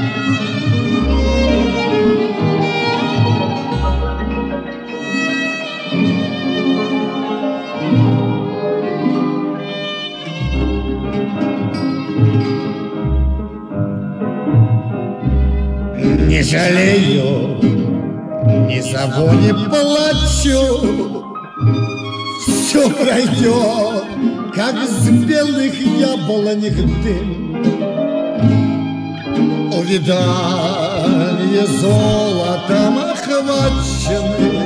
Не жалею, ни за кого не плачу. Все пройдет, как с белых яблонек дым. Увидание золотом охвачены.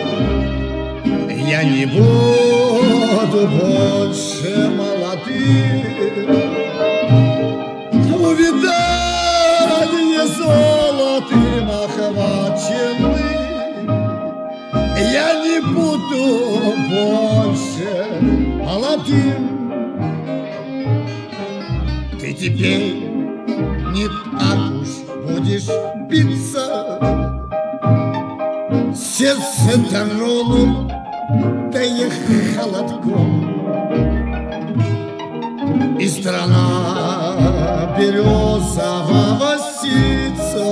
Я не буду больше молодым. Увидание золотым охвачены. Я не буду больше молодым. Ты теперь не так уж будешь биться. Сердце тронут, да и холодком. И страна березового сица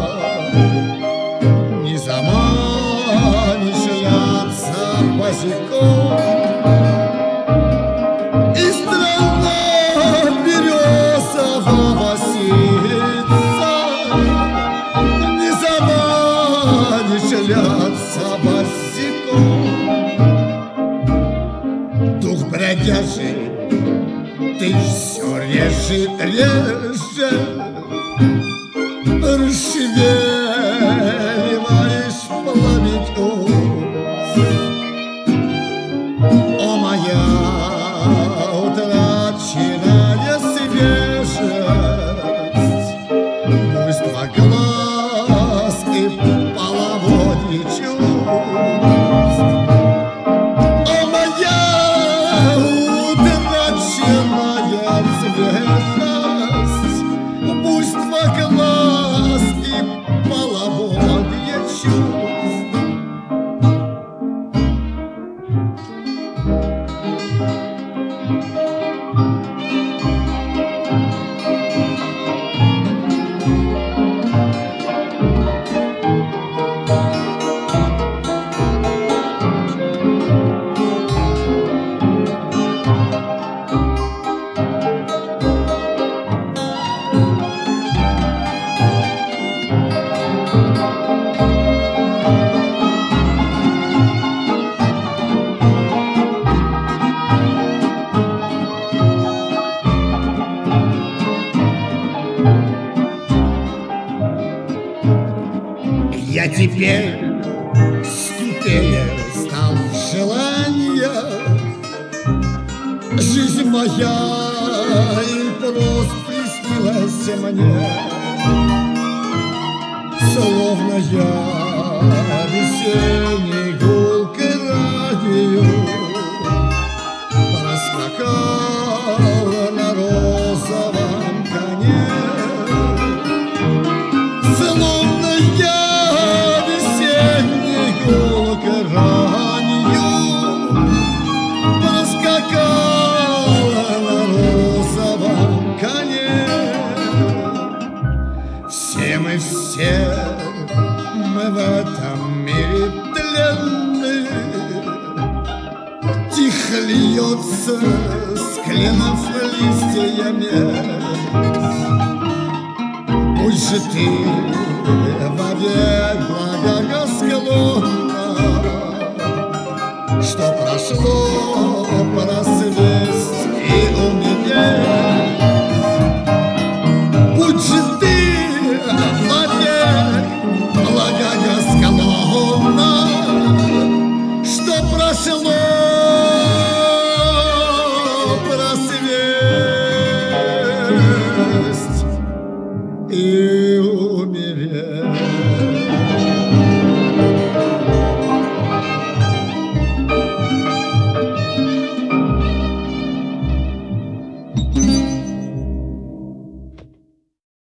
не заманишь ляться босиком. И страна березового сица не заманишь ляться босиком. Дух бродяжий ты все реже, расшевеливаешь пламень уст. О, моя утраченная свежесть, буйство глаз и половодье чувств. О, моя утраченная свежесть, буйство глаз и половодье чувств. Я теперь скупее стал в желаниях. Жизнь моя и просто приснилась мне, словно я весенний гулкой радио проскакал на розовом коне. Словно я весенний гулкой ранью проскакал на розовом коне. Все мы в этом мире тленны. Тихо льется с кленов листьями. Пусть же ты вовек благосклонна, что прошло просвесть и у меня. Будь же ты вовек благосклонна, что прошло